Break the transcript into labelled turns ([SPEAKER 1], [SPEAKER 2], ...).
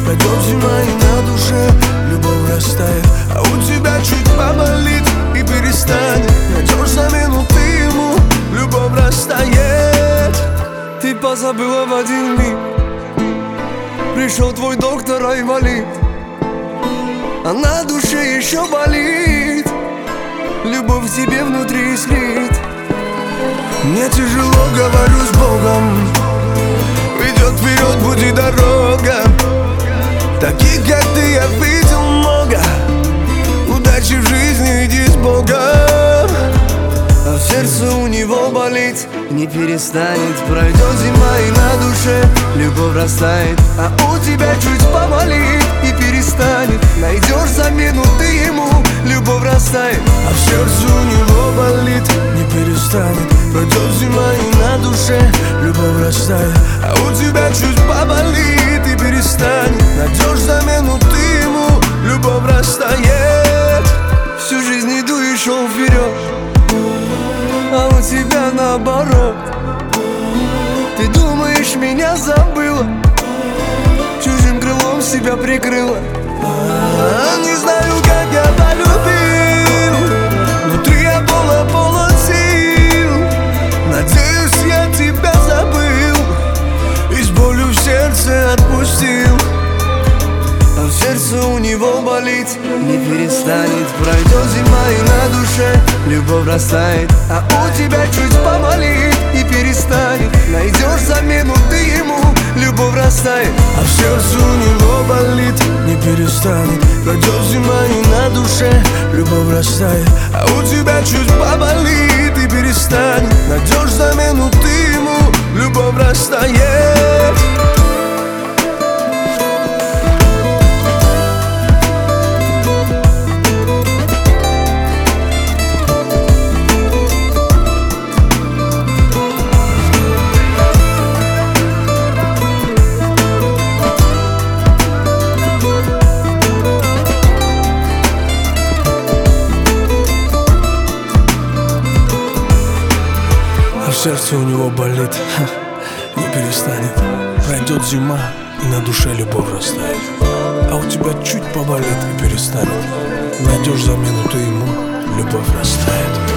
[SPEAKER 1] Пройдет зима и на душе любовь растает, а у тебя чуть поболит и перестанет. Найдешь замену ты ему, любовь растает. Ты позабыла в один миг, пришел твой доктор Айвалид, а на душе еще болит, любовь в тебе внутри искрит. Мне тяжело, говорю с Богом, идет вперед, будет дорога. Таких, как ты, я видел много. Удачи в жизни, иди с Богом. А в сердце у него болит, не перестанет. Пройдет зима и на душе любовь растает, а у тебя чуть поболит и перестанет. Найдешь замену ты ему, любовь растает, а в сердце у него болит, не перестанет. Пройдет зима и на душе любовь растает, а у тебя чуть поболит и перестанет. Найдешь замену ты ему, любовь растает. Всю жизнь иду и шел вперед, а у тебя наоборот. Ты думаешь, меня забыла, чужим крылом себя прикрыла. Не знаю, как я полюбил, внутри я полон сил. Надеюсь, я тебя забыл и с болью в сердце отпустил. А в сердце у него болит, не перестанет. Пройдет зима и на душе любовь растает, а у тебя чуть поболит и перестанет. Найдешь замену ты ему, любовь растает, а в сердце у него болит, не перестанет. Пройдет зима и на душе любовь растает, а у тебя чуть поболит и перестанет. Найдешь замену ты ему, любовь растает. А в сердце у него болит, не перестанет. Пройдет зима и на душе любовь растает, а у тебя чуть поболит и перестанет. Найдешь замену ты ему, любовь растает.